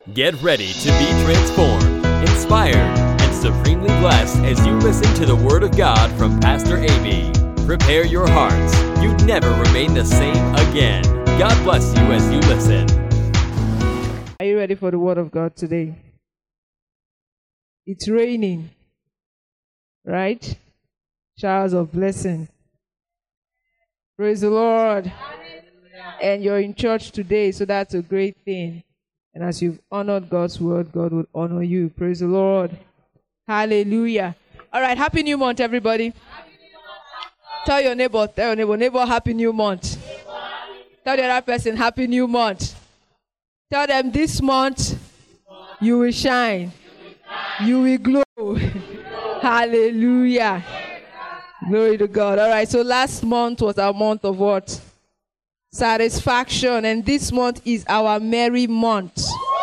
Get ready to be transformed, inspired, and supremely blessed as you listen to the Word of God from Pastor A.B. Prepare your hearts. You'd never remain the same again. God bless you as you listen. Are you ready for the Word of God today? It's raining, right? Showers of blessing. Praise the Lord. Hallelujah. And you're in church today, so that's a great thing. And as you've honored God's word, God will honor you. Praise the Lord. Hallelujah. All right, happy new month, everybody. Tell your neighbor, happy new month. Tell the other person, happy new month. Tell them this month you will shine. You will glow. Hallelujah. Glory to God. All right, so last month was our month of what? Satisfaction. And this month is our merry month.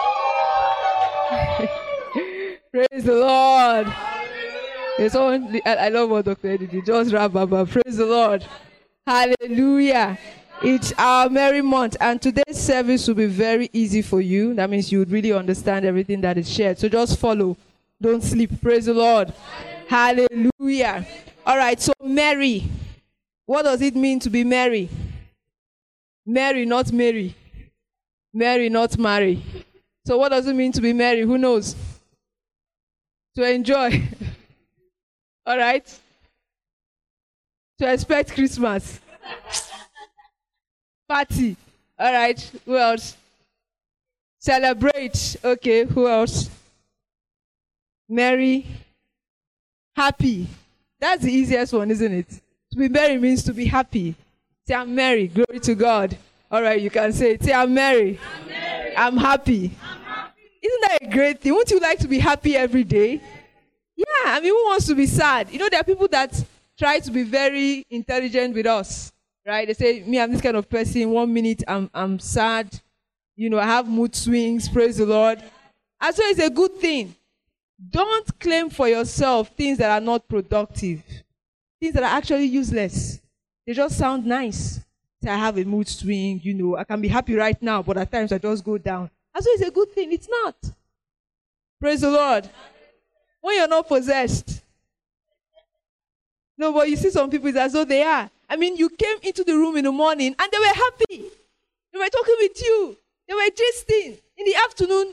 Praise the Lord. I love what Dr. Eddie did. Just rap, praise the Lord. Hallelujah. It's our merry month. And today's service will be very easy for you. That means you would really understand everything that is shared. So just follow. Don't sleep. Praise the Lord. Hallelujah. All right, so merry. What does it mean to be merry? Merry, not Mary. Mary, not marry. So what does it mean to be merry? Who knows? To enjoy. All right? To expect Christmas. Party. All right. Who else? Celebrate. Okay. Who else? Merry. Happy. That's the easiest one, isn't it? To be merry means to be happy. Say, I'm merry. Glory to God. All right, you can say it. Say, I'm merry. I'm merry. I'm happy. I'm happy. Isn't that a great thing? Wouldn't you like to be happy every day? Yeah, I mean, who wants to be sad? You know, there are people that try to be very intelligent with us, right? They say, me, I'm this kind of person. 1 minute, I'm sad. You know, I have mood swings. Praise the Lord. And so it's a good thing. Don't claim for yourself things that are not productive. Things that are actually useless. They just sound nice. Say, I have a mood swing, you know, I can be happy right now, but at times I just go down. And so it's a good thing. It's not. Praise the Lord. When you're not possessed. No, but you see some people, it's as though they are. I mean, you came into the room in the morning and they were happy. They were talking with you. They were gisting. In the afternoon,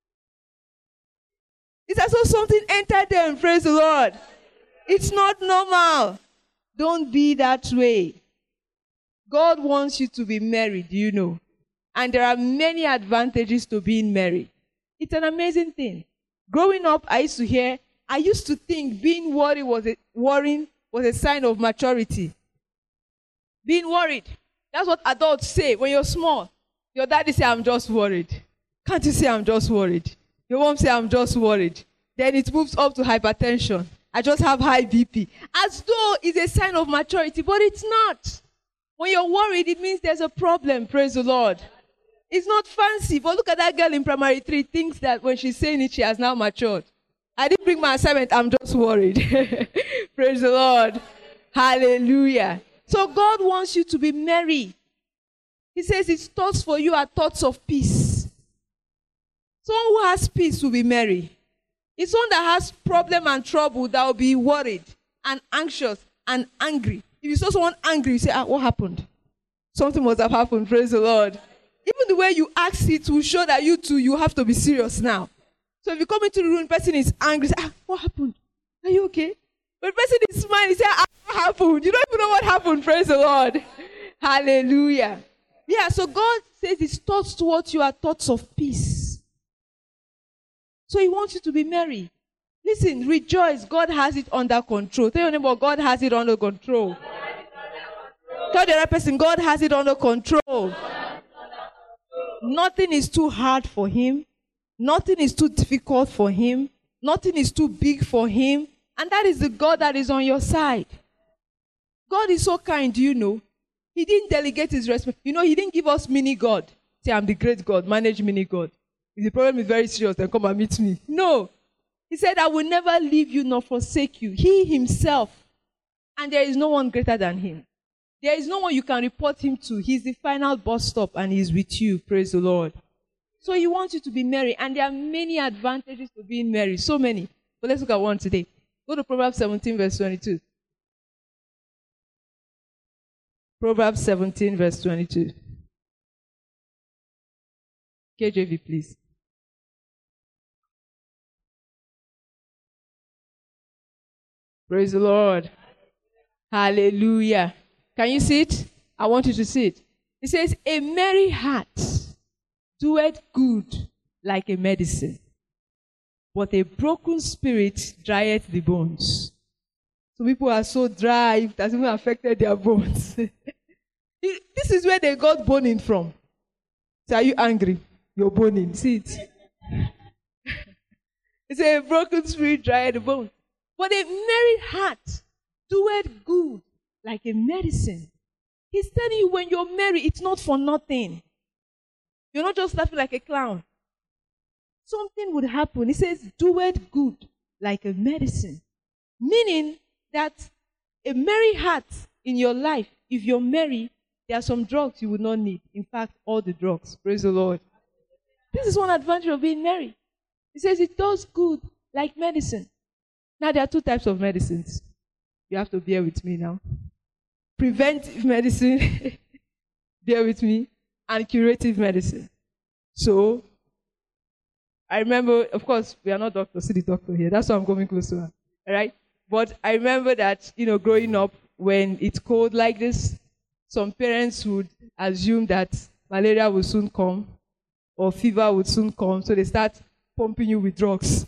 it's as though something entered them. Praise the Lord. It's not normal. Don't be that way. God wants you to be married, you know. And there are many advantages to being married. It's an amazing thing. Growing up, I used to think being worried was a sign of maturity. Being worried. That's what adults say when you're small. Your daddy say, I'm just worried. Can't you say I'm just worried? Your mom say, I'm just worried. Then it moves up to hypertension. I just have high BP. As though it's a sign of maturity, but it's not. When you're worried, it means there's a problem. Praise the Lord. It's not fancy, but look at that girl in primary 3, thinks that when she's saying it, she has now matured. I didn't bring my assignment, I'm just worried. Praise the Lord. Hallelujah. So God wants you to be merry. He says his thoughts for you are thoughts of peace. Someone who has peace will be merry. It's someone that has problem and trouble that will be worried and anxious and angry. If you saw someone angry, you say, what happened? Something must have happened, praise the Lord. Even the way you ask it will show that you too, you have to be serious now. So if you come into the room, the person is angry, say, what happened? Are you okay? When the person is smiling, say, what happened? You don't even know what happened, praise the Lord. Hallelujah. Yeah, so God says his thoughts towards you are thoughts of peace. So he wants you to be merry. Listen, rejoice. God has it under control. Tell your neighbor, God has it under control. Tell the other person, God has it under control. Nothing is too hard for him. Nothing is too difficult for him. Nothing is too big for him. And that is the God that is on your side. God is so kind, you know. He didn't delegate his responsibility. You know, he didn't give us mini God. Say, I'm the great God. Manage mini God. If the problem is very serious, then come and meet me. No. He said, I will never leave you nor forsake you. He himself. And there is no one greater than him. There is no one you can report him to. He's the final bus stop and he's with you. Praise the Lord. So he wants you to be merry. And there are many advantages to being merry. So many. But let's look at one today. Go to Proverbs 17, verse 22. Proverbs 17, verse 22. KJV, please. Praise the Lord. Hallelujah. Can you see it? I want you to see it. It says, a merry heart doeth good like a medicine, but a broken spirit drieth the bones. Some people are so dry, it has even affected their bones. This is where they got boning from. So are you angry? You're boning. See it? It's a broken spirit drieth the bones. But a merry heart doeth good like a medicine. He's telling you when you're merry, it's not for nothing. You're not just laughing like a clown. Something would happen. He says, doeth good like a medicine. Meaning that a merry heart in your life, if you're merry, there are some drugs you would not need. In fact, all the drugs. Praise the Lord. This is one advantage of being merry. He says it does good like medicine. Now, there are two types of medicines. You have to bear with me now. Preventive medicine, bear with me, and curative medicine. So, I remember, of course, we are not doctors, see the doctor here. That's why I'm coming close to her. All right? But I remember that, growing up, when it's cold like this, some parents would assume that malaria will soon come or fever would soon come. So they start pumping you with drugs.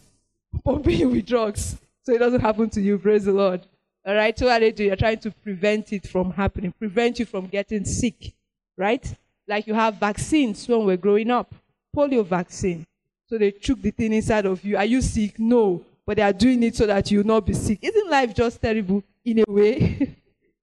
So it doesn't happen to you. Praise the Lord. All right? So what they do, you're trying to prevent it from happening, prevent you from getting sick. Right? Like you have vaccines when we're growing up. Polio vaccine. So they choke the thing inside of you. Are you sick? No. But they are doing it so that you will not be sick. Isn't life just terrible in a way?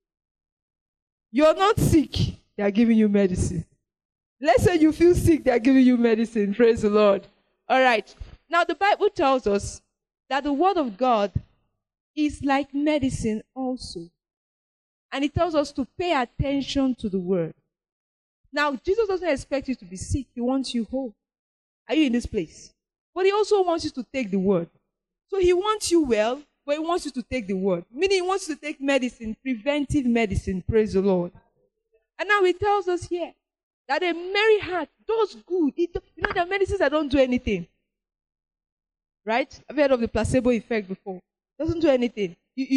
You're not sick. They are giving you medicine. Let's say you feel sick. They are giving you medicine. Praise the Lord. All right. Now the Bible tells us that the word of God is like medicine also. And it tells us to pay attention to the word. Now, Jesus doesn't expect you to be sick. He wants you whole. Are you in this place? But he also wants you to take the word. So he wants you well, but he wants you to take the word. Meaning he wants you to take medicine, preventive medicine. Praise the Lord. And now he tells us here that a merry heart does good. There are medicines that don't do anything. Right? I've heard of the placebo effect before. It doesn't do anything.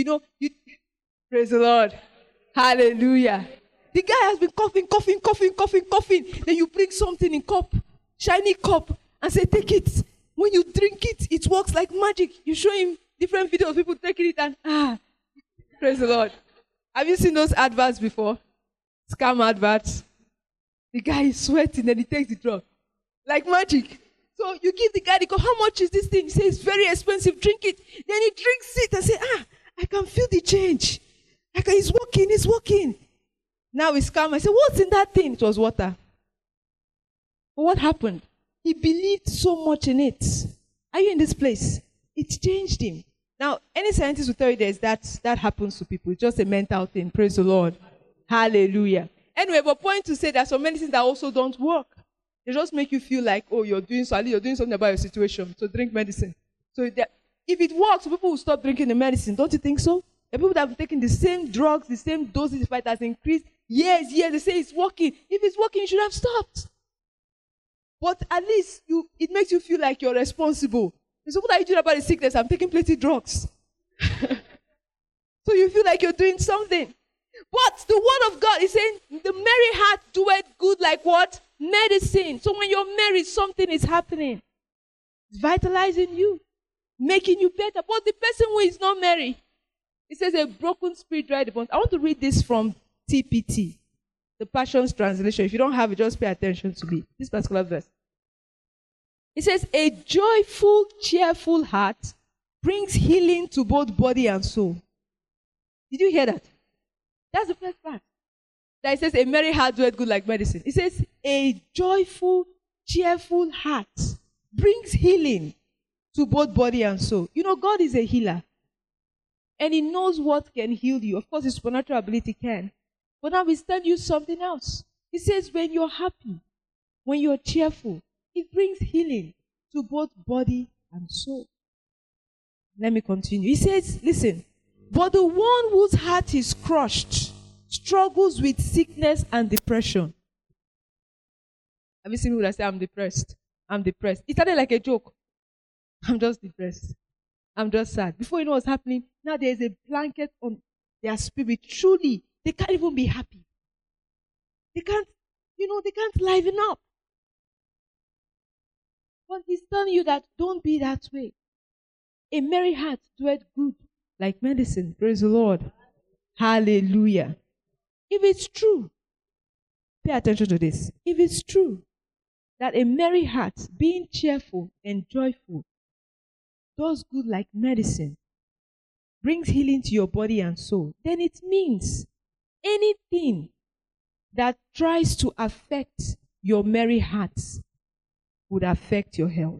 Praise the Lord. Hallelujah. The guy has been coughing. Then you bring something in cup, shiny cup, and say, take it. When you drink it, it works like magic. You show him different videos of people taking it and praise the Lord. Have you seen those adverts before? Scam adverts. The guy is sweating and he takes the drug. Like magic. So you give the guy the cup, how much is this thing? He says, it's very expensive, drink it. Then he drinks it and says, I can feel the change. It's working. Now he's calm. I said, what's in that thing? It was water. But what happened? He believed so much in it. Are you in this place? It changed him. Now, any scientist will tell you that happens to people. It's just a mental thing. Praise the Lord. Hallelujah. Anyway, but point to say there are so many things that also don't work. They just make you feel like, you're doing something about your situation. So drink medicine. So if it works, people will stop drinking the medicine. Don't you think so? The people that have taken the same drugs, the same dosage, if it has increased years, they say it's working. If it's working, you should have stopped. But at least it makes you feel like you're responsible. So what are you doing about the sickness? I'm taking plenty drugs. So you feel like you're doing something. But the word of God is saying, the merry heart doeth good like what? Medicine. So when you're merry, something is happening. It's vitalizing you, making you better. But the person who is not merry, it says a broken spirit dry the bones. I want to read this from TPT, the Passion's translation. If you don't have it, just pay attention to me. This particular verse. It says, a joyful, cheerful heart brings healing to both body and soul. Did you hear that? That's the first part. That it says, a merry heart doeth good like medicine. It says, a joyful, cheerful heart brings healing to both body and soul. God is a healer. And he knows what can heal you. Of course, his supernatural ability can. But now he's telling you something else. He says, when you're happy, when you're cheerful, it brings healing to both body and soul. Let me continue. He says, listen, but the one whose heart is crushed struggles with sickness and depression. Have you seen people that say, I'm depressed? I'm depressed. It started like a joke. I'm just depressed. I'm just sad. Before you know what's happening, now there's a blanket on their spirit. Truly, they can't even be happy. They can't liven up. But he's telling you that don't be that way. A merry heart doeth good like medicine. Praise the Lord. Hallelujah. If it's true, pay attention to this. If it's true that a merry heart, being cheerful and joyful, does good like medicine, brings healing to your body and soul, then it means anything that tries to affect your merry heart would affect your health.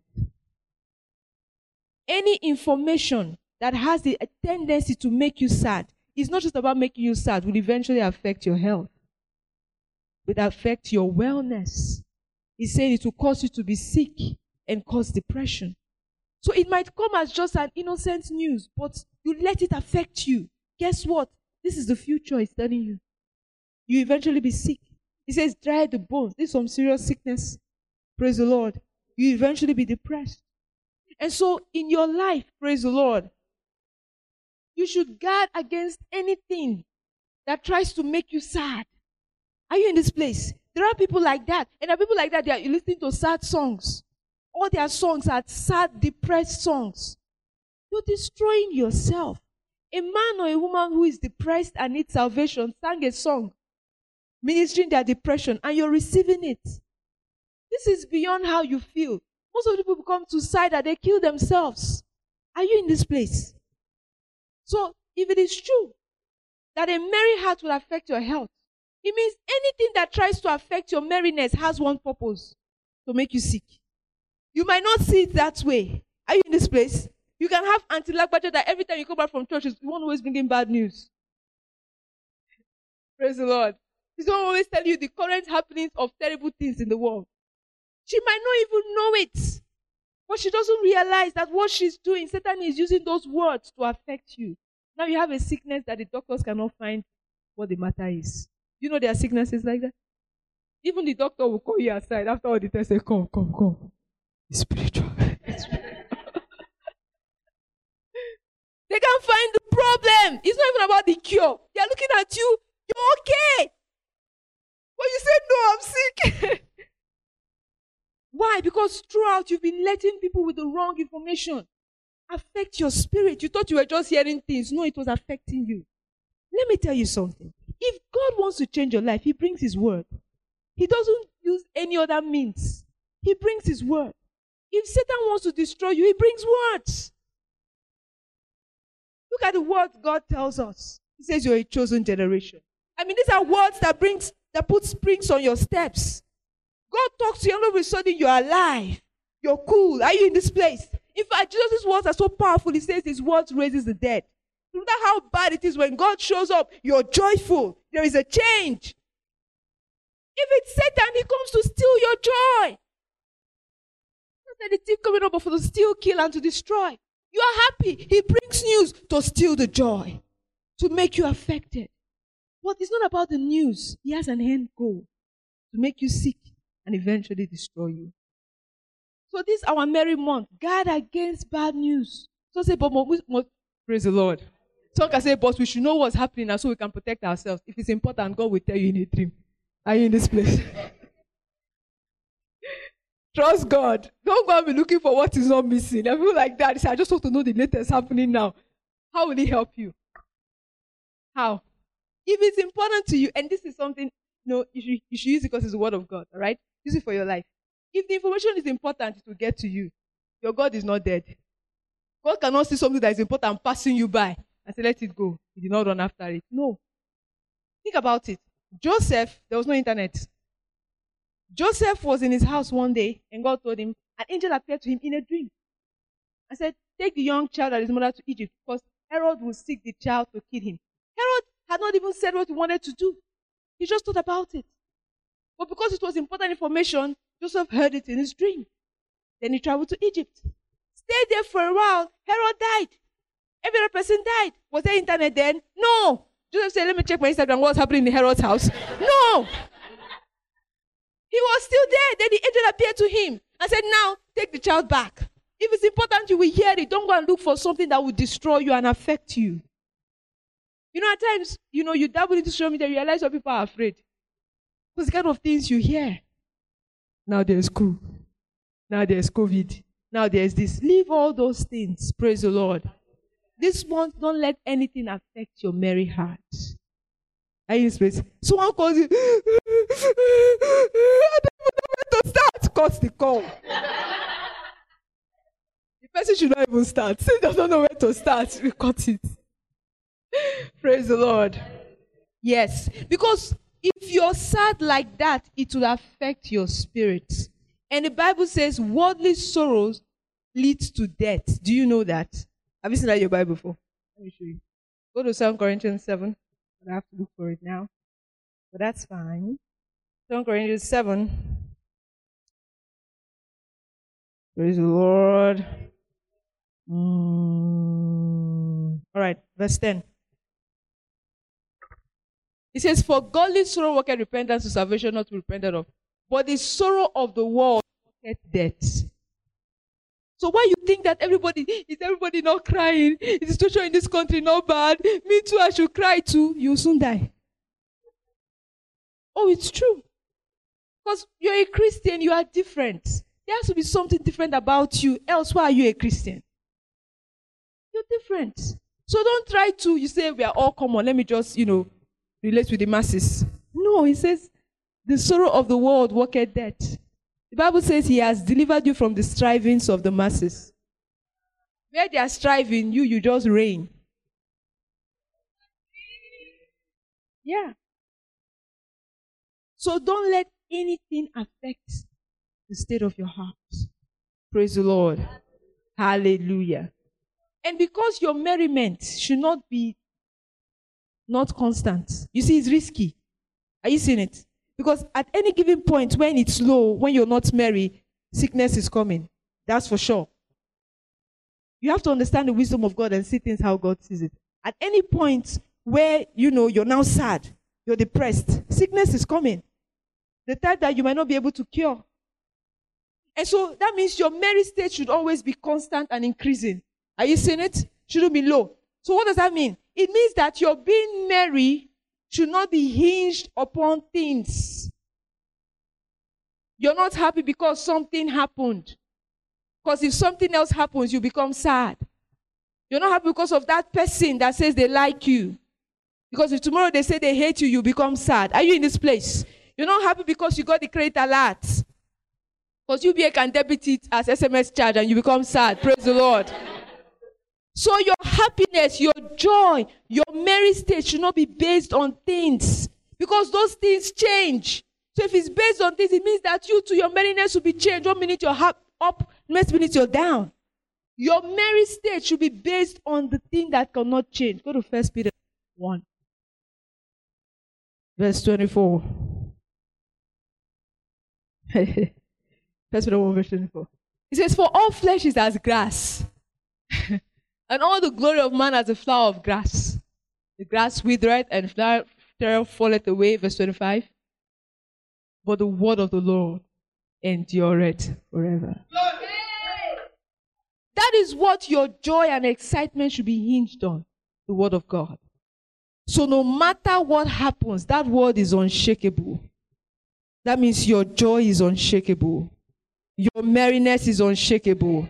Any information that has the tendency to make you sad is not just about making you sad, will eventually affect your health. It will affect your wellness. He's saying it will cause you to be sick and cause depression. So it might come as just an innocent news, but you let it affect you. Guess what? This is the future he's telling you. You eventually be sick. He says, dry the bones. This is some serious sickness. Praise the Lord. You eventually be depressed. And so in your life, praise the Lord, you should guard against anything that tries to make you sad. Are you in this place? There are people like that. And there are people like that, they are listening to sad songs. All their songs are sad, depressed songs. You're destroying yourself. A man or a woman who is depressed and needs salvation sang a song ministering their depression, and you're receiving it. This is beyond how you feel. Most of the people come to side that they kill themselves. Are you in this place? So, if it is true that a merry heart will affect your health, it means anything that tries to affect your merriness has one purpose: to make you sick. You might not see it that way. Are you in this place? You can have anti-lagbaja that every time you come back from church, you won't always bring in bad news. Praise the Lord. He's going to always tell you the current happenings of terrible things in the world. She might not even know it. But she doesn't realize that what she's doing, Satan is using those words to affect you. Now you have a sickness that the doctors cannot find what the matter is. You know there are sicknesses like that? Even the doctor will call you aside after all the tests, say, come. It's spiritual. They can't find the problem. It's not even about the cure. They're looking at you. You're okay. But you say, no, I'm sick. Why? Because throughout you've been letting people with the wrong information affect your spirit. You thought you were just hearing things. No, it was affecting you. Let me tell you something. If God wants to change your life, He brings His word. He doesn't use any other means. He brings His word. If Satan wants to destroy you, he brings words. Look at the words God tells us. He says you're a chosen generation. I mean, these are words that put springs on your steps. God talks to you, and all of a sudden you're alive. You're cool. Are you in this place? In fact, Jesus' words are so powerful. He says his words raises the dead. No matter how bad it is, when God shows up, you're joyful. There is a change. If it's Satan, he comes to steal your joy. That's the thief coming up for to steal, kill, and to destroy. You are happy. He brings news to steal the joy, to make you affected. But it's not about the news. He has an end goal to make you sick and eventually destroy you. So this is our merry month. Guard against bad news. So say, but praise the Lord. Some can say, but we should know what's happening now so we can protect ourselves. If it's important, God will tell you in a dream. Are you in this place? Trust God. Don't go and be looking for what is not missing. I feel like that. I just want to know the latest happening now. How will He help you? How? If it's important to you, and this is something, you should use it because it's the word of God, all right? Use it for your life. If the information is important, it will get to you. Your God is not dead. God cannot see something that is important passing you by and say, let it go. He did not run after it. No. Think about it. Joseph, there was no internet. Joseph was in his house one day, and God told him, an angel appeared to him in a dream and said, take the young child and his mother to Egypt, because Herod will seek the child to kill him. Herod had not even said what he wanted to do. He just thought about it. But because it was important information, Joseph heard it in his dream. Then he traveled to Egypt. Stayed there for a while. Herod died. Every other person died. Was there internet then? No. Joseph said, let me check my Instagram. What's happening in Herod's house? No. He was still there. Then the angel appeared to him and said, now take the child back. If it's important, you will hear it. Don't go and look for something that will destroy you and affect you. At times, you dabble into social media, you realize what people are afraid. Those kind of things you hear. Now there's school. Now there's COVID. Now there's this. Leave all those things. Praise the Lord. This month, don't let anything affect your merry heart. Are you in space? Someone calls you. I don't even know where to start. Cut the call. The person should not even start. Since they don't know where to start, we cut it. Praise the Lord. Yes. Because if you're sad like that, it will affect your spirit. And the Bible says worldly sorrows leads to death. Do you know that? Have you seen that in your Bible before? Let me show you. Go to 2 Corinthians 7. I have to look for it now. But that's fine. 2 Corinthians 7. Praise the Lord. All right, verse 10. It says, for godly sorrow worketh repentance to salvation, not to be repented of. But the sorrow of the world worketh death. So why you think that everybody not crying? Is the situation in this country not bad? Me too, I should cry too. You'll soon die. Oh, it's true. Because you're a Christian, you are different. There has to be something different about you. Else, why are you a Christian? You're different. So don't try to, you say, we are all common. Let me just, relate with the masses. No, he says, the sorrow of the world worketh death. The Bible says he has delivered you from the strivings of the masses. Where they are striving, you just reign. Yeah. So don't let anything affect the state of your heart. Praise the Lord. Hallelujah. And because your merriment should not be not constant. You see, it's risky. Are you seeing it? Because at any given point, when it's low, when you're not merry, sickness is coming. That's for sure. You have to understand the wisdom of God and see things how God sees it. At any point where, you're now sad, you're depressed, sickness is coming. The type that you might not be able to cure. And so that means your merry state should always be constant and increasing. Are you seeing it? Shouldn't be low. So what does that mean? It means that your being merry should not be hinged upon things. You're not happy because something happened. Because if something else happens, you become sad. You're not happy because of that person that says they like you. Because if tomorrow they say they hate you, you become sad. Are you in this place? You're not happy because you got the credit alert. Because UBA can debit it as SMS charge and you become sad. Praise the Lord. So your happiness, your joy, your merry state should not be based on things. Because those things change. So if it's based on things, it means that you too, your merriness will be changed. 1 minute you're up, next minute you're down. Your merry state should be based on the thing that cannot change. Go to 1 Peter 1. Verse 24. 1 Peter 1 verse 24. It says, for all flesh is as grass. And all the glory of man as a flower of grass. The grass withereth and flower falleth away. Verse 25. But the word of the Lord endureth forever. That is what your joy and excitement should be hinged on. The word of God. So no matter what happens, that word is unshakable. That means your joy is unshakable. Your merriness is unshakable.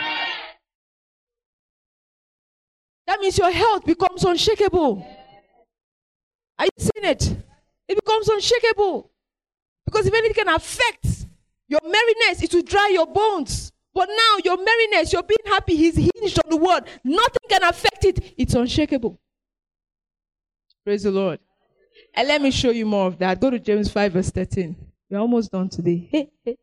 That means your health becomes unshakable. Are you seeing it? It becomes unshakable. Because if anything can affect your merriness, it will dry your bones. But now your merriness, your being happy, is hinged on the word. Nothing can affect it. It's unshakable. Praise the Lord. And let me show you more of that. Go to James 5 verse 13. We're almost done today. Hey.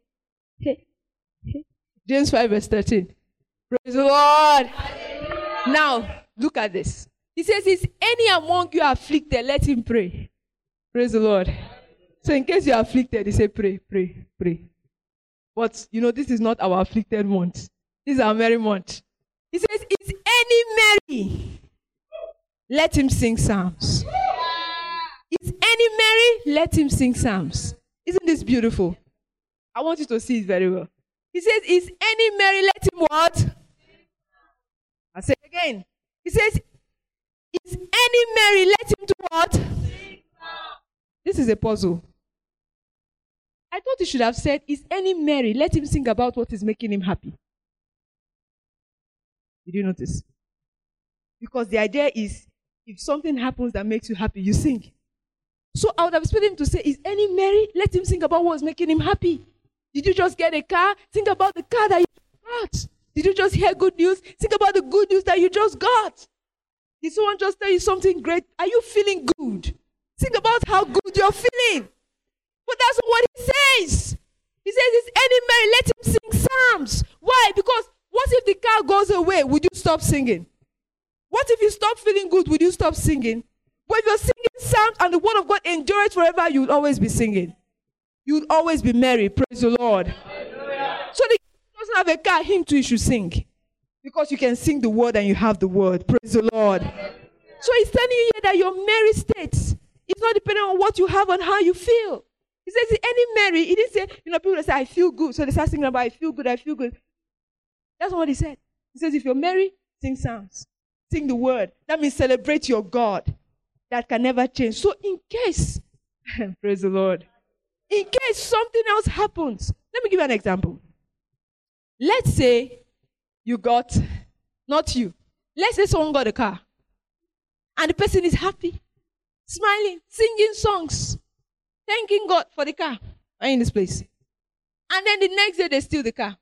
James 5 verse 13. Praise the Lord. Now, look at this. He says, is any among you afflicted? Let him pray. Praise the Lord. So in case you're afflicted, he said, pray. But, this is not our afflicted month. This is our merry month. He says, is any merry? Let him sing psalms. Is any merry? Let him sing psalms. Isn't this beautiful? I want you to see it very well. He says, is any merry? Let him what? I say it again. He says, is any merry? Let him do what? This is a puzzle. I thought he should have said, is any merry? Let him sing about what is making him happy. Did you notice? Because the idea is, if something happens that makes you happy, you sing. So I would have expected him to say, is any merry? Let him sing about what's making him happy. Did you just get a car? Think about the car that you got. Did you just hear good news? Think about the good news that you just got. Did someone just tell you something great? Are you feeling good? Think about how good you're feeling. But that's not what he says. He says, is any merry? Let him sing psalms. Why? Because what if the car goes away? Would you stop singing? What if you stop feeling good? Would you stop singing? But if you're singing psalms and the word of God endures forever, you'll always be singing. You'll always be merry. Praise the Lord. Hallelujah. So the guy doesn't have a car, him too, you should sing. Because you can sing the word and you have the word. Praise the Lord. Hallelujah. So he's telling you here that your merry state is not dependent on what you have and how you feel. He says, is any merry? He didn't say, people that say, I feel good. So they start singing about, I feel good, I feel good. That's not what he said. He says, if you're merry, sing psalms. Sing the word. That means celebrate your God that can never change. So in case, praise the Lord, in case something else happens, let me give you an example. Let's say you got, not you, let's say someone got a car and the person is happy, smiling, singing songs, thanking God for the car. Are you in this place? And then the next day they steal the car.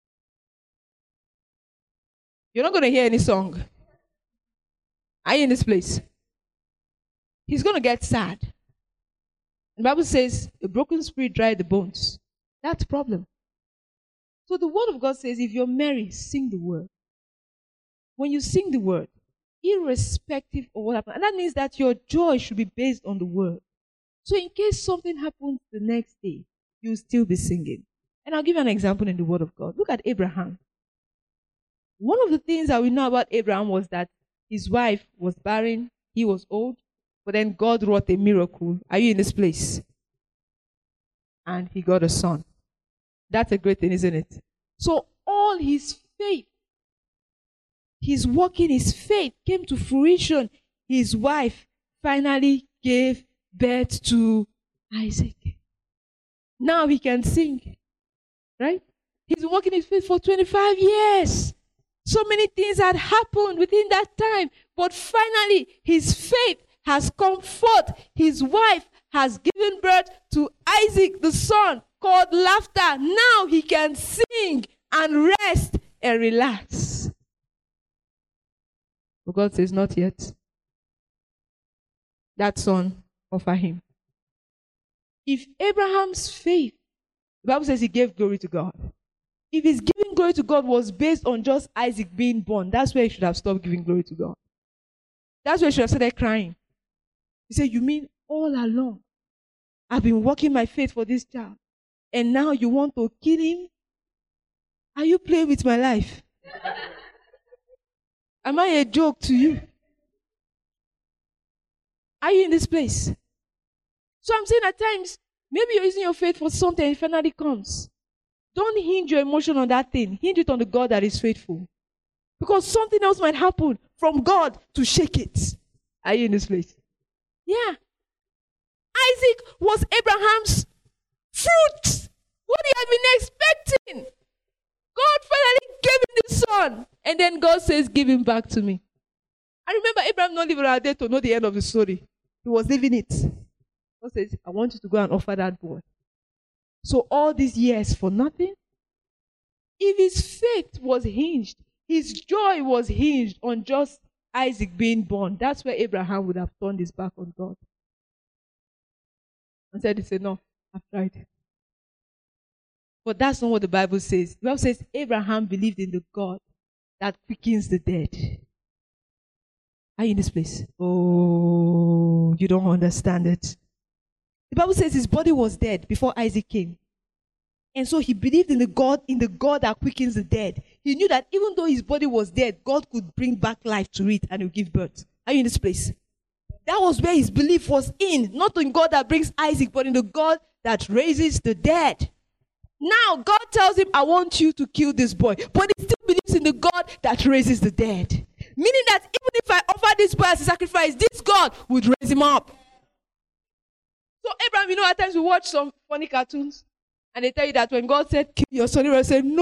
You're not going to hear any song. Are you in this place? He's going to get sad. The Bible says, a broken spirit dries the bones. That's the problem. So the word of God says, if you're merry, sing the word. When you sing the word, irrespective of what happens, and that means that your joy should be based on the word. So in case something happens the next day, you'll still be singing. And I'll give you an example in the word of God. Look at Abraham. One of the things that we know about Abraham was that his wife was barren, he was old, but then God wrought a miracle. Are you in this place? And he got a son. That's a great thing, isn't it? So all his faith, his working, his faith came to fruition. His wife finally gave birth to Isaac. Now he can sing, right? He's been working his faith for 25 years. So many things had happened within that time. But finally, his faith has come forth. His wife has given birth to Isaac, the son, called laughter. Now he can sing and rest and relax. But God says, not yet. That son, offer him. If Abraham's faith, the Bible says he gave glory to God. If his giving glory to God was based on just Isaac being born, that's where he should have stopped giving glory to God. That's where he should have started crying. He said, you mean all along, I've been working my faith for this child, and now you want to kill him? Are you playing with my life? Am I a joke to you? Are you in this place? So I'm saying at times, maybe you're using your faith for something and it finally comes. Don't hinge your emotion on that thing. Hinge it on the God that is faithful. Because something else might happen from God to shake it. Are you in this place? Yeah. Isaac was Abraham's fruit. What he had been expecting. God finally gave him the son. And then God says, give him back to me. I remember Abraham not living out there to know the end of the story. He was living it. God says, I want you to go and offer that boy. So all these years for nothing? If his faith was hinged, his joy was hinged on just Isaac being born, that's where Abraham would have turned his back on God. And said, it's enough. I've tried. But that's not what the Bible says. The Bible says Abraham believed in the God that quickens the dead. Are you in this place? Oh, you don't understand it. The Bible says his body was dead before Isaac came. And so he believed in the God that quickens the dead. He knew that even though his body was dead, God could bring back life to it and he'll give birth. Are you in this place? That was where his belief was in. Not in God that brings Isaac, but in the God that raises the dead. Now, God tells him, I want you to kill this boy. But he still believes in the God that raises the dead. Meaning that even if I offer this boy as a sacrifice, this God would raise him up. So Abraham, at times we watch some funny cartoons. And they tell you that when God said, kill your son, Abraham said,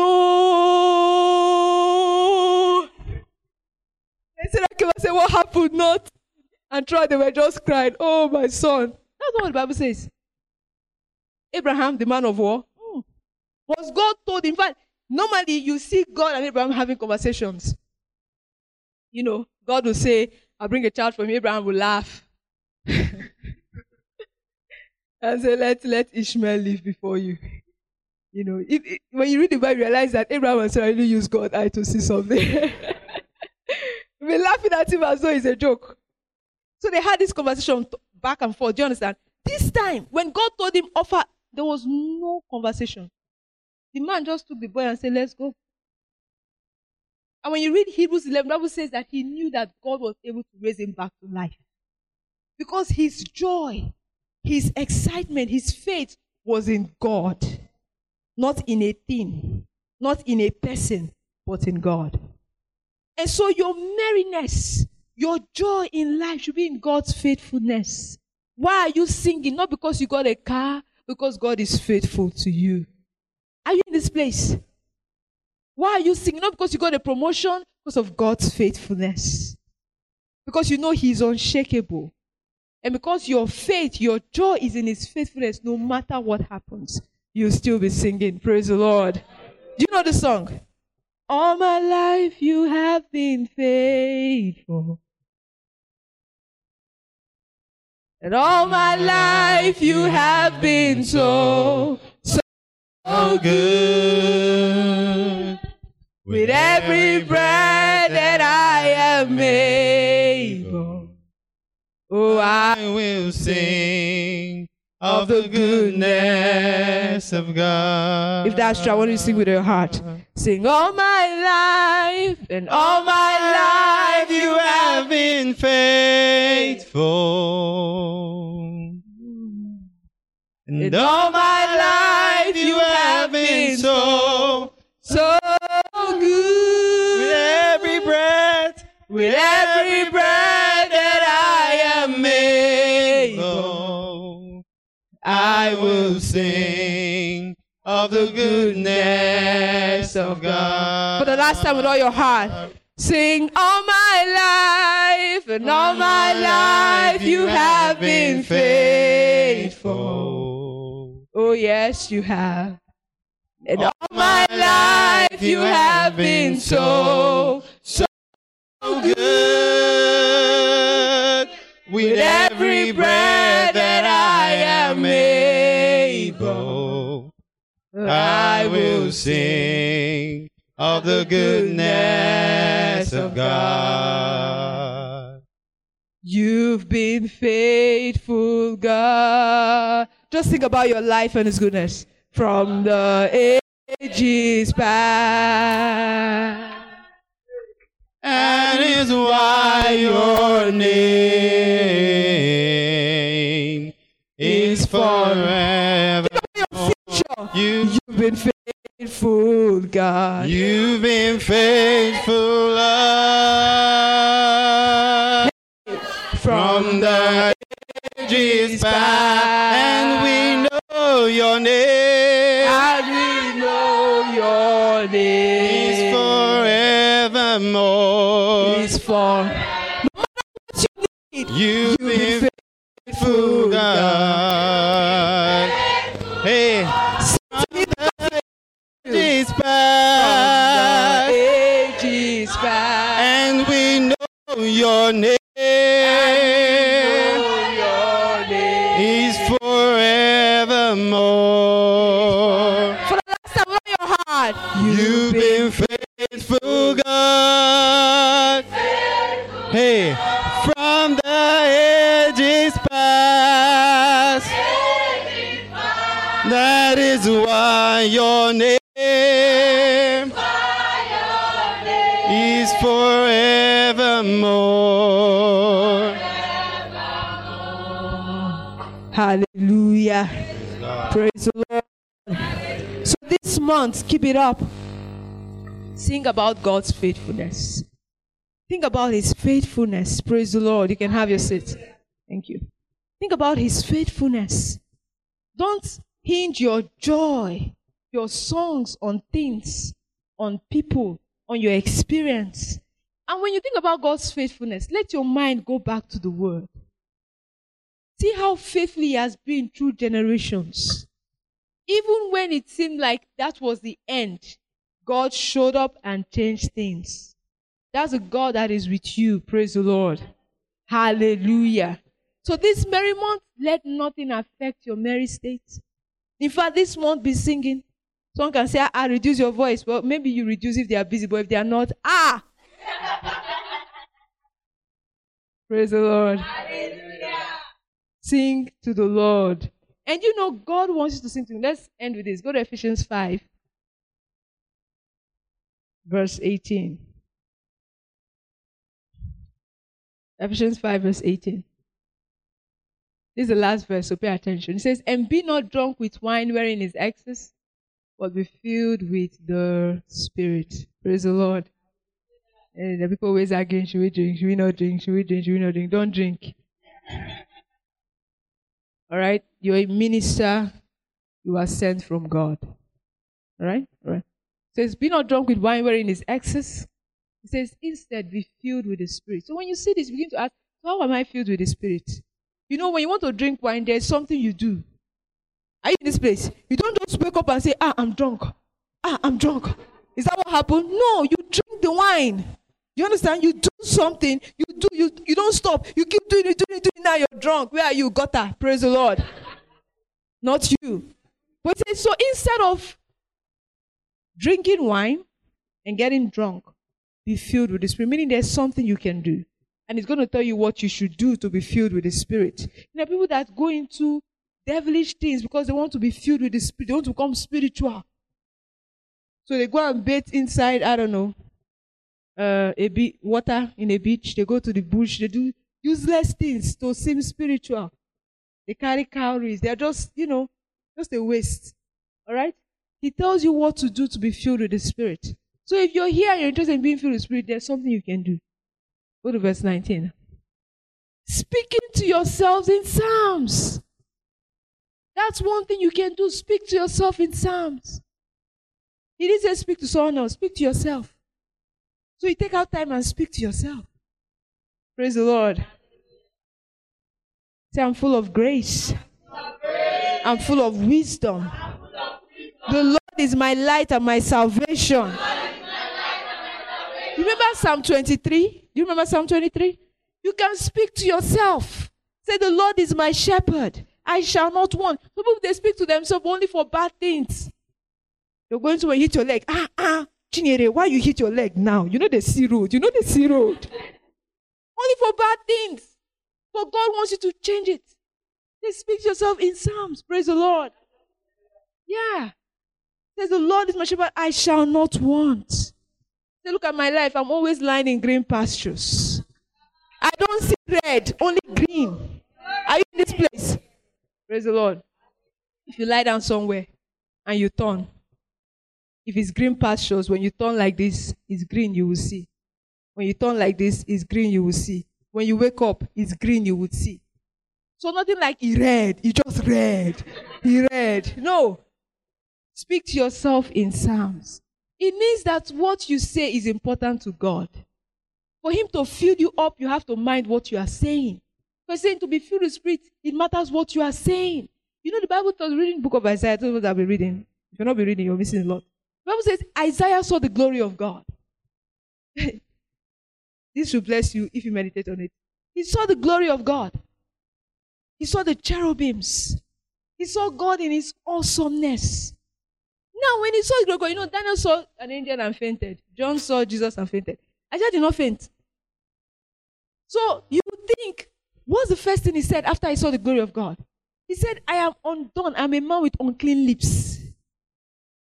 no. They said, okay, I said, what happened? Not. And they were just crying, oh, my son. That's not what the Bible says. Abraham, the man of war, was God told. In fact, normally you see God and Abraham having conversations. God will say, I'll bring a child from you. Abraham will laugh. And say, let Ishmael live before you. When you read the Bible, you realize that Abraham and Sarah really used God's eye to see something. We're laughing at him as though it's a joke. So they had this conversation back and forth. Do you understand? This time, when God told him offer, there was no conversation. The man just took the boy and said, let's go. And when you read Hebrews 11, the Bible says that he knew that God was able to raise him back to life. Because his joy, his excitement, his faith was in God. Not in a thing, not in a person, but in God. And so your merriness, your joy in life should be in God's faithfulness. Why are you singing? Not because you got a car, because God is faithful to you. Are you in this place? Why are you singing? Not because you got a promotion, because of God's faithfulness. Because you know He's unshakable. And because your faith, your joy is in His faithfulness, no matter what happens, you'll still be singing. Praise the Lord. Do you know the song? All my life you have been faithful. And all my life you have been so good. With every breath that I am able, oh, I will sing of the goodness of God. If that's true, I want you to sing with your heart. Sing, all my life, and all my life you have been faithful. And all my life you have been so good. With every breath that I am able, I will sing of the goodness of God. For the last time with all your heart, sing, all my life, and all my life you have been faithful. Oh yes, you have. And all my life you have been so good. With every breath that I am able, I will sing of the goodness of God. You've been faithful, God. Just think about your life and His goodness from the ages past. And is why your name is forever. You've been faithful, God. You've been faithful, Lord. From the ages past, and we know your name. And we know your name is forevermore. Is for no matter what you need. You've been faithful, God. Hey, ages past, and we know your name. Is forevermore. For the last time, on your heart, you've been faithful, God. Hey, from the ages past, that is why your name is forevermore. Hallelujah. Praise the Lord. So this month, keep it up. Sing about God's faithfulness. Think about his faithfulness. Praise the Lord. You can have your seat. Thank you. Think about his faithfulness. Don't hinge your joy, your songs on things, on people, on your experience. And when you think about God's faithfulness, let your mind go back to the word. See how faithful he has been through generations. Even when it seemed like that was the end, God showed up and changed things. That's a God that is with you. Praise the Lord. Hallelujah. So this merry month, let nothing affect your merry state. In fact, this month be singing. Someone can say, reduce your voice. Well, maybe you reduce if they are busy, but if they are not, Praise the Lord. Hallelujah. Sing to the Lord. And you know, God wants you to sing to him. Let's end with this. Go to Ephesians 5, verse 18. Ephesians 5, verse 18. This is the last verse, so pay attention. It says, and be not drunk with wine wherein is excess, but be filled with the Spirit. Praise the Lord. And the people always arguing, should we drink? Should we not drink? Should we drink? Should we not drink? Don't drink. All right? You're a minister. You are sent from God. All right? All right. It says, be not drunk with wine wherein is excess. It says, instead, be filled with the Spirit. So when you see this, begin to ask, how am I filled with the Spirit? You know, when you want to drink wine, there's something you do. Are you in this place? You don't just wake up and say, I'm drunk. I'm drunk. Is that what happened? No, you drink the wine. You understand? You do something. You don't stop. You keep doing it. Now you're drunk. Where are you? Gutter. Praise the Lord. Not you. But it says, so instead of drinking wine and getting drunk, be filled with the Spirit. Meaning there's something you can do. And it's going to tell you what you should do to be filled with the Spirit. You know, people that go into devilish things because they want to be filled with the Spirit. They want to become spiritual. So they go and bathe inside, I don't know, water in a beach. They go to the bush. They do useless things to seem spiritual. They carry calories. They're just, just a waste. All right? He tells you what to do to be filled with the Spirit. So if you're here and you're interested in being filled with the Spirit, there's something you can do. Go to verse 19. Speaking to yourselves in psalms. That's one thing you can do. Speak to yourself in psalms. He didn't say speak to someone else. Speak to yourself. So you take out time and speak to yourself. Praise the Lord. Say, I'm full of grace. I'm full of wisdom. The Lord is my light and my salvation. Remember Psalm 23? Do you remember Psalm 23? You can speak to yourself. Say, the Lord is my shepherd. I shall not want. Some people, they speak to themselves only for bad things. You're going to hit your leg. Chinyere, why you hit your leg now? You know the sea road. Only for bad things. But God wants you to change it. They speak to yourself in Psalms. Praise the Lord. Yeah. Says, the Lord is my shepherd. I shall not want. Say, look at my life. I'm always lying in green pastures. I don't see red, only green. Are you in this place? Praise the Lord. If you lie down somewhere and you turn, if it's green pastures, when you turn like this, it's green, you will see. When you turn like this, it's green, you will see. When you wake up, it's green, you would see. So nothing like he read, he just read. He read. No. Speak to yourself in Psalms. It means that what you say is important to God. For him to fill you up, you have to mind what you are saying. Because saying to be filled with Spirit, it matters what you are saying. You know, the Bible tells reading the book of Isaiah, that's what I'll be reading. If you're not be reading, you're missing a lot. The Bible says Isaiah saw the glory of God. This should bless you if you meditate on it. He saw the glory of God. He saw the cherubims. He saw God in his awesomeness. Now, when he saw God, Daniel saw an angel and fainted. John saw Jesus and fainted. Isaiah did not faint. So, you think, what's the first thing he said after he saw the glory of God? He said, I am undone. I'm a man with unclean lips.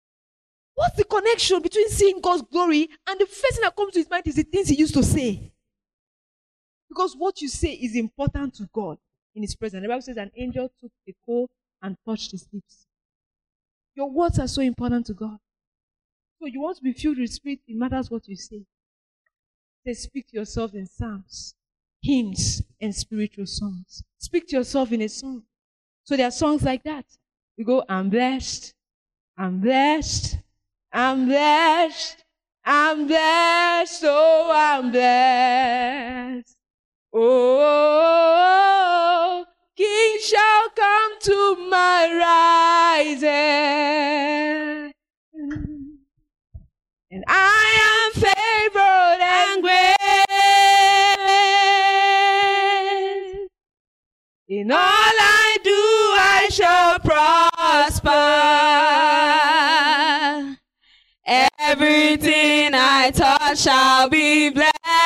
What's the connection between seeing God's glory and the first thing that comes to his mind is the things he used to say? Because what you say is important to God in his presence. The Bible says an angel took a coal and touched his lips. Your words are so important to God. So you want to be filled with spirit, it matters what you say. Say, speak to yourself in psalms, hymns, and spiritual songs. Speak to yourself in a song. So there are songs like that. You go, I'm blessed, I'm blessed, I'm blessed, I'm blessed, oh, I'm blessed. Oh, King shall come to my rising. And I am favored and great. In all I do, I shall prosper. Everything I touch shall be blessed.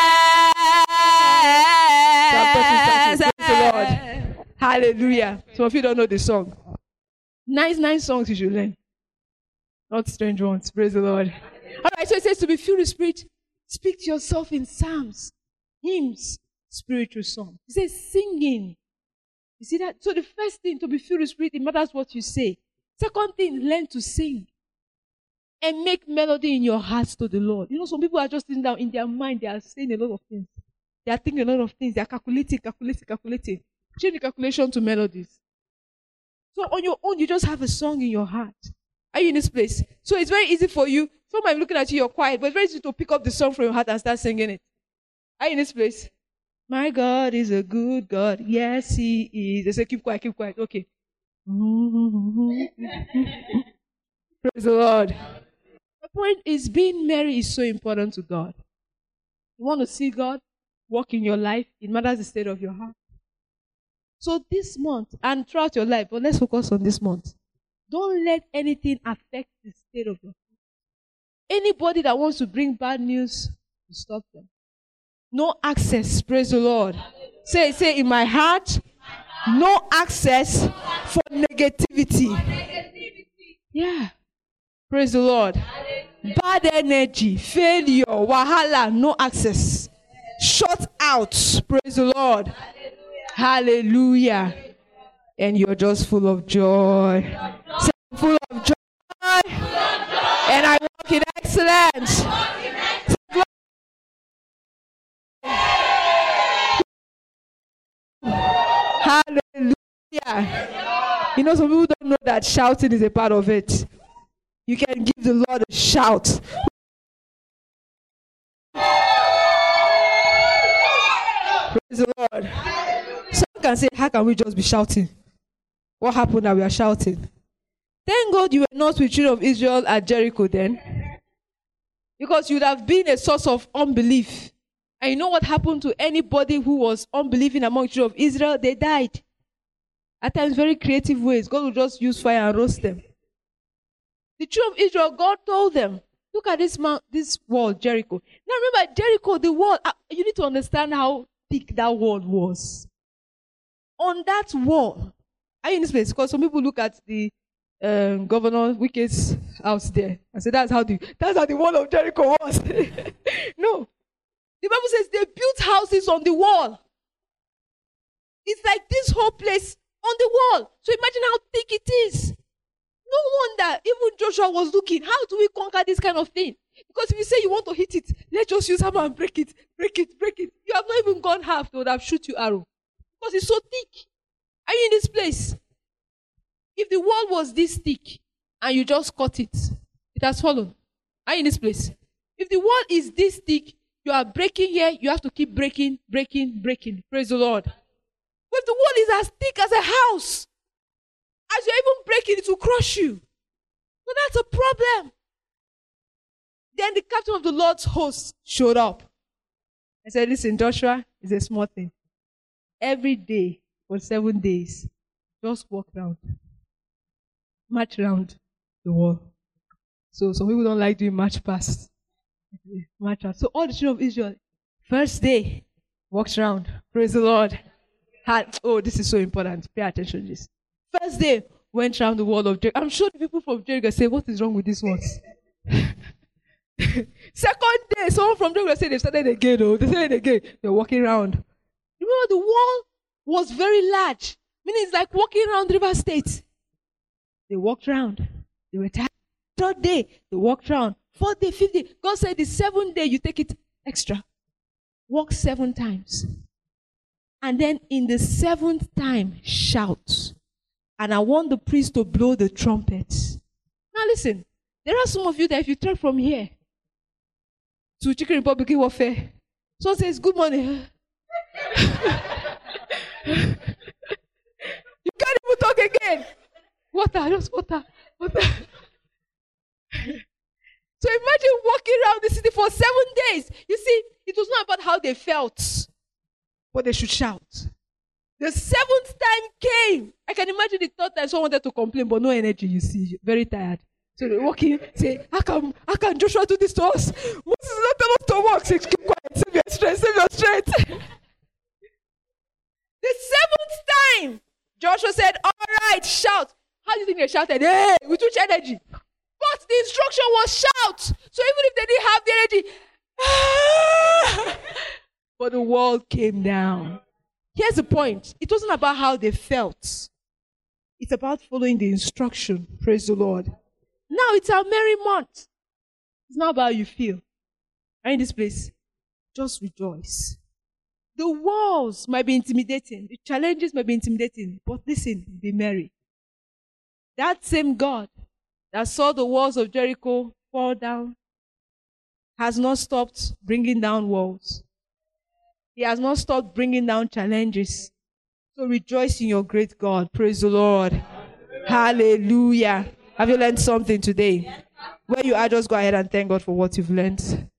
Praise the Lord. Hallelujah. Some of you don't know the song. Nice songs you should learn. Not strange ones. Praise the Lord. All right, so it says to be filled with spirit, speak to yourself in psalms, hymns, spiritual songs. It says singing. You see that? So the first thing, to be filled with spirit, it matters what you say. Second thing, learn to sing. And make melody in your hearts to the Lord. You know, some people are just sitting down in their mind, they are saying a lot of things. They are thinking a lot of things. They are calculating. Change the calculation to melodies. So on your own, you just have a song in your heart. Are you in this place? So it's very easy for you. Some might be looking at you, you're quiet, but it's very easy to pick up the song from your heart and start singing it. Are you in this place? My God is a good God. Yes, he is. They say, keep quiet. Okay. Praise the Lord. The point is, being merry is so important to God. You want to see God work in your life, it matters the state of your heart. So this month, and throughout your life, but let's focus on this month. Don't let anything affect the state of your heart. Anybody that wants to bring bad news, you stop them. No access, praise the Lord. Say in my heart, no access for negativity. Yeah. Praise the Lord. Bad energy, failure, wahala, no access. Shut out, praise the Lord. Hallelujah. And you're just full of joy. Say, full of joy. And I walk in excellence. Hallelujah. You know, some people don't know that shouting is a part of it. You can give the Lord a shout. Praise the Lord. Someone can say, how can we just be shouting? What happened that we are shouting? Thank God you were not with children of Israel at Jericho then. Because you would have been a source of unbelief. And you know what happened to anybody who was unbelieving among children of Israel? They died. At times, very creative ways. God will just use fire and roast them. The children of Israel, God told them, look at this wall, Jericho. Now remember, Jericho, the wall, you need to understand how thick that wall was. On that wall, are you in this place? Because some people look at the Governor Wike's house there and say that's how the wall of Jericho was. No. The Bible says they built houses on the wall. It's like this whole place on the wall. So imagine how thick it is. No wonder even Joshua was looking, how do we conquer this kind of thing? Because if you say you want to hit it, let's just use hammer and break it. You have not even gone half, they would have shoot you arrow. Because it's so thick. Are you in this place? If the wall was this thick and you just cut it, it has fallen. Are you in this place? If the wall is this thick, you are breaking here, you have to keep breaking. Praise the Lord. But if the wall is as thick as a house, as you're even breaking, it will crush you. So that's a problem. Then the captain of the Lord's host showed up and said, listen, Joshua, it's a small thing. Every day for 7 days, just walk around. March around the wall. So some people don't like doing march past. March out. So all the children of Israel, first day, walked around. Praise the Lord. This is so important. Pay attention to this. First day, went around the wall of Jericho. I'm sure the people from Jericho say, what is wrong with these ones? Second day, someone from Jogo said they started again. Oh, they started again. They're walking around. Remember, the wall was very large. Meaning it's like walking around River State. They walked around. They were tired. Third day, they walked around. Fourth day, fifth day. God said the seventh day, you take it extra. Walk 7 times. And then in the 7th time, shout. And I want the priest to blow the trumpet. Now listen, there are some of you that if you trek from here to Chicken Republic Warfare, someone says, good morning. You can't even talk again. Water, just water. So imagine walking around the city for 7 days. You see, it was not about how they felt, but they should shout. The 7th time came. I can imagine the third time someone wanted to complain, but no energy, you see, very tired. So they walk in, say, how can Joshua do this to us? Moses is not telling us to walk. Say, keep quiet, save your strength. The 7th time, Joshua said, all right, shout. How do you think they shouted? Hey, with which energy? But the instruction was shout. So even if they didn't have the energy, but the wall came down. Here's the point. It wasn't about how they felt. It's about following the instruction. Praise the Lord. Now it's our merry month. It's not about how you feel. Are you in this place? Just rejoice. The walls might be intimidating. The challenges might be intimidating. But listen, be merry. That same God that saw the walls of Jericho fall down has not stopped bringing down walls. He has not stopped bringing down challenges. So rejoice in your great God. Praise the Lord. Hallelujah. Have you learned something today? Where you are, just go ahead and thank God for what you've learned.